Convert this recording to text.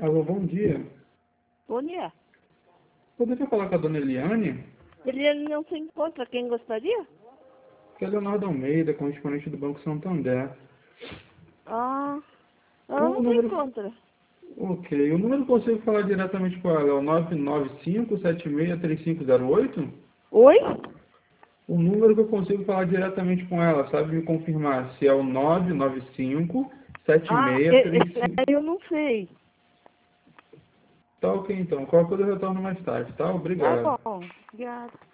Alô, bom dia. Bom dia. Poderia falar com a dona Eliane? Ele não se encontra. Quem gostaria? Que é Leonardo Almeida, correspondente do Banco Santander. Ah, ela O não se número... encontra. Ok, o número que eu consigo falar diretamente com ela é o 995-763508? Oi? O número que eu consigo falar diretamente com ela, sabe me confirmar se é o Ah, 995-7635... eu não sei. Tá ok então, qualquer coisa eu retorno mais tarde, tá? Tá Obrigado. bom. Obrigada.